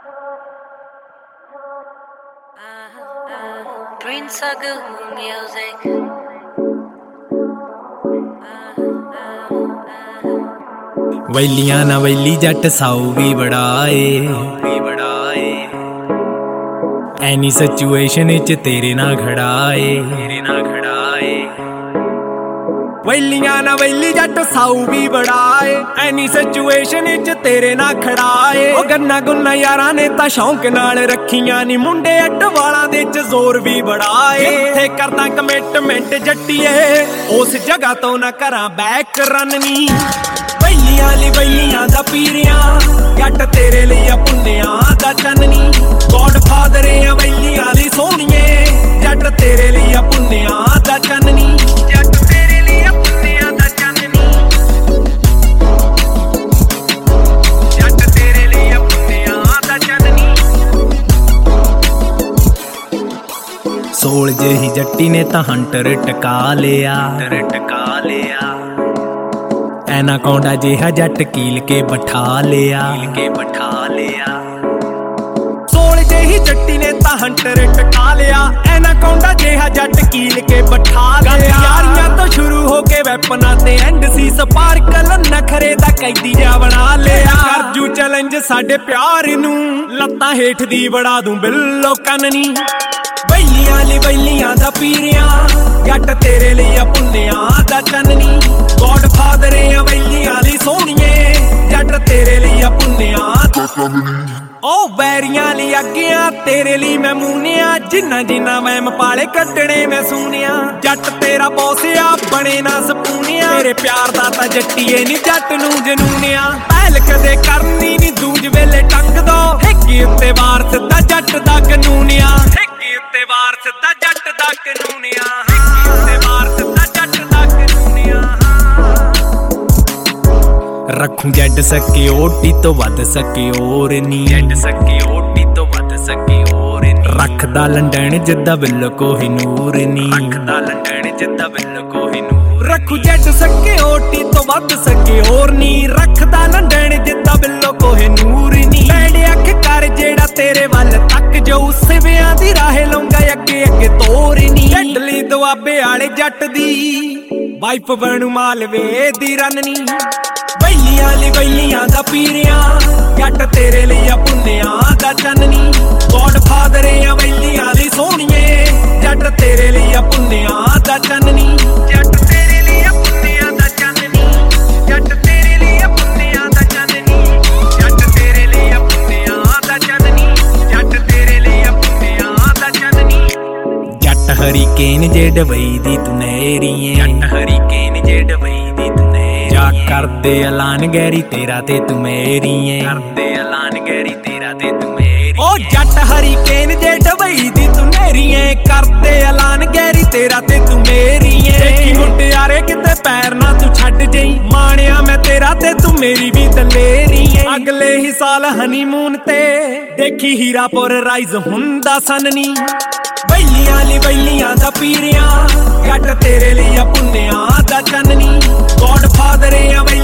Prince of good music. ਵੈਲੀਆਂ ਨਾ ਵੈਲੀ ਜੱਟ ਸਾਊ ਵੀ ਬੜਾਏ ਐਨੀ ਸਿਚੁਏਸ਼ਨ ਚ ਤੇਰੇ ਨਾਲ ਖੜਾਏ ਵੈਲੀਆਂ ਨਾ ਵੈਲੀ ਜੱਟ ਸਾਊ ਵੀ ਬੜਾਏ ਐਨੀ ਸਿਚੁਏਸ਼ਨ ਚ ਤੇਰੇ ਨਾਲ ਖੜਾਏ ਉਹ ਗੰਨਾ ਗੁੰਨਾ ਯਾਰਾਂ ਨੇ ਤਾਂ ਸ਼ੌਂਕ ਨਾਲ ਰੱਖੀਆਂ ਨੀ ਮੁੰਡੇ ਅੱਡ ਵਾਲਾਂ ਦੇ ਚ ਜ਼ੋਰ ਵੀ ਬੜਾਏ ਜਿੱਥੇ ਕਰਦਾ ਕਮਿਟਮੈਂਟ ਜੱਟੀਏ ਉਸ ਜਗ੍ਹਾ ਤੋਂ ਨਾ ਕਰਾਂ ਬੈਕ ਰਨ ਨੀ ਵੈਲੀਆਂ ਲਈ ਵੈਲੀਆਂ ਦਾ ਪੀਰਿਆਂ ਜੱਟ ਤੇਰੇ ਲਈ ਆ ਪੁੰਨਿਆਂ ਦਾ ਚੰਨਨੀ ਗੋਡ ਫਾਦਰ ਆ ਵੈਲੀਆਂ ਲਈ ਸੋਹਣੀਏ ਜੱਟ ਤੇਰੇ ਲਈ ਆ ਪੁੰਨਿਆਂ ਦਾ ਚੰਨਨੀ ਜੱਟ ਤੇਰੇ ਲਈ ਆ ਪੁੰਨਿਆਂ ਦਾ ਚੰਨਨੀ ਜੱਟ ਤੇਰੇ ਲਈ ਆ ਪੁੰਨਿਆਂ ਦਾ ਚੰਨਨੀ ਸੋਲ ਜਿਹੀ ਜੱਟੀ ਨੇ ਤਾਂ ਹੰਟਰ ਟਕਾ ਲਿਆ ਐਨਾਕੋਂਡਾ ਜਿਹਾ ਜੱਟ ਕੀਲ ਕੇ ਬਿਠਾ ਲਿਆ ਸੋਲ ਜਿਹੀ ਜੱਟੀ ਨੇ ਤਾਂ ਹੰਟਰ ਟਕਾ ਲਿਆ ਐਨਾਕੋਂਡਾ ਜਿਹਾ ਜੱਟ ਕੀਲ ਕੇ ਬਿਠਾ ਲਿਆ ਯਾਰੀਆਂ ਤੋਂ ਸ਼ੁਰੂ ਹੋ ਕੇ ਵੈਪਨਾਂ ਤੇ ਐਂਡ ਸੀ ਸਪਾਰਕਲ ਨਖਰੇ ਦਾ ਕੈਦੀ ਜਾ ਬਣਾ ਲਿਆ ਕਰਜੂ ਚੈਲੰਜ ਸਾਡੇ ਪਿਆਰ ਨੂੰ ਲੱਤਾਂ ਹੇਠ ਦੀ ਬੜਾ ਦੂੰ ਬਿੱਲੋ ਕੰਨਨੀ ਵੈਲੀਆਂ ਲਈ ਵੈਲੀਆਂ ਦਾ ਪੀਰਿਆਂ ਜੱਟ ਤੇਰੇ ਲਈ ਆ ਪੁੰਨਿਆਂ ਦਾ ਚੰਨਨੀ ਗੋਡ ਫਾਦਰ ਆ ਵੈਲੀਆਂ ਲਈ ਸੋਹਣੀਏ ਜੱਟ ਤੇਰੇ ਲਈ ਆ ਪੁੰਨਿਆਂ ਦਾ ਚੰਨਨੀ ਉਹ ਬੈਰੀਆਂ ਲਈ ਅੱਗਿਆਂ ਤੇਰੇ ਲਈ ਮੈਂ ਮੂਨਿਆ ਜਿੰਨਾ ਵਹਿਮ ਪਾਲੇ ਕੱਢਣੇ ਮੈਂ ਸੂਨਿਆ ਜੱਟ ਤੇਰਾ ਬੌਸ ਆ ਬਣੇ ਨਾ ਸਪੂਨਿਆ ਤੇਰੇ ਪਿਆਰ ਦਾ ਤਾਂ ਜੱਟੀਏ ਨੀ ਜੱਟ ਨੂੰ ਜਨੂਨਿਆ ਪਹਿਲ ਕਦੇ ਕਰਨੀ ਨੀ ਦੂਜ ਵੇਲੇ ਟੰਗ ਦੋ ਠੇਕੇ ਉੱਤੇ ਵਾਰ ਸਿੱਧਾ ਜੱਟ ਦਾ ਕਾਨੂੰਨਿਆ ਠੇਕੇ ਉੱਤੇ ਵਾਰ ਸਿੱਧਾ ਜੱਟ ਦਾ ਕਾਨੂੰਨਿਆ ਠੇਕੇ ਉੱਤੇ ਵਾਰ ਸਿੱਧਾ ਜੱਟ ਦਾ ਕਾਨੂੰਨਿਆ ਰੱਖੂ ਜੱਟ ਸਿਕਿਉਰਟੀ ਤੋਂ ਵੱਧ ਸਿਕਿਉਰ ਨੀ ਰੱਖਦਾ ਲੰਡਨ ਜਿੱਦਾਂ ਬਿੱਲ ਕੋਹੀਨੂਰ ਨੀ ਰੱਖੂ ਜੱਟ ਸਿਕਿਉਰਟੀ ਤੋਂ ਵੱਧ ਸਿਕਿਉਰ ਨੀ ਰੱਖਦਾ ਲੰਡਨ ਜਿੱਦਾਂ ਬਿੱਲ ਕੋਹੀਨੂਰ ਨੀ ਬੈੜ ਅੱਖ ਕਰ ਜਿਹੜਾ ਤੇਰੇ ਵੱਲ ਤੱਕ ਜਾਊ ਸਿਵਿਆਂ ਦੀ ਰਾਹ ਲਾਉਂਗਾ ਅੱਗੇ ਤੋਰ ਨੀ ਢੱਡਲੀ ਦੁਆਬੇ ਵਾਲੇ ਜੱਟ ਦੀ ਵਾਈਫ ਬਣੂ ਮਾਲਵੇ ਦੀ ਰੰਨਨੀ ਵੈਲੀਆਂ ਲਈ ਵੈਲੀਆਂ ਦਾ ਪੀਰਿਆਂ ਜੱਟ ਤੇਰੇ ਲਈ ਆ ਪੁੰਨਿਆਂ ਦਾ ਚੰਨਨੀ ਗੋਡ ਫਾਦਰ ਆ ਵੈਲੀਆਂ ਲਈ ਸੋਹਣੀਏ ਜੱਟ ਤੇਰੇ ਲਈ ਆ ਪੁੰਨਿਆਂ ਦਾ ਚੰਨਨੀ ਜੱਟ ਤੇਰੇ ਲਈ ਆ ਪੁੰਨਿਆਂ ਦਾ ਚੰਨਨੀ ਜੱਟ ਤੇਰੇ ਲਈ ਆ ਪੁੰਨਿਆਂ ਦਾ ਚੰਨਨੀ ਜੱਟ ਤੇਰੇ ਲਈ ਆ ਪੁੰਨਿਆਂ ਦਾ ਚੰਨਨੀ ਜੱਟ ਤੇਰੇ ਲਈ ਆ ਪੁੰਨਿਆਂ ਦਾ ਚੰਨਨੀ ਜੱਟ ਹਰੀਕੇਨ ਜੇ ਡਬਈ ਦੀ ਤੂੰ ਨਹਿਰੀਏ ਜੱਟ ਹਰੀਕੇਨ ਜੇ ਡਬਈ ਦੀ ਤੂੰ ਜਾ ਕਰਦੇ ਐਲਾਨ ਗੈਰੀ ਤੇਰਾ ਤੇ ਤੂੰ ਮੇਰੀ ਏ ਓ ਜੱਟ ਹਰੀਕੇਨ ਜੇ ਡਬਈ ਦੀ ਤੂੰ ਨੇਰੀ ਏ ਕਰਦੇ ਐਲਾਨ ਗੈਰੀ ਤੇਰਾ ਤੇ ਤੂੰ ਮੇਰੀ ਏ ਦੇਖੀ ਮੁੰਡਿਆਰੇ ਕਿਤੇ ਪੈਰ ਨਾ ਤੂੰ ਛੱਡ ਜਈ ਮਾਣਿਆ ਮੈਂ ਤੇਰਾ ਤੇ ਤੂੰ ਮੇਰੀ ਵੀ ਦਲੇਰੀ ਏ ਅਗਲੇ ਹੀ ਸਾਲ ਹਨੀਮੂਨ ਤੇ ਦੇਖੀ ਹੀਰਾਪੁਰ ਰਾਈਜ਼ ਹੁੰਦਾ ਸਨਨੀ ਵੈਲੀਆਂ ਲਈ ਵੈਲੀਆਂ ਦਾ ਪੀਰਿਆਂ ਜੱਟ ਤੇਰੇ ਲਈ ਆ ਪੁੰਨਿਆਂ ਦਾ ਚੰਨਨੀ ਗੋਡ ਫਾਦਰ ਆ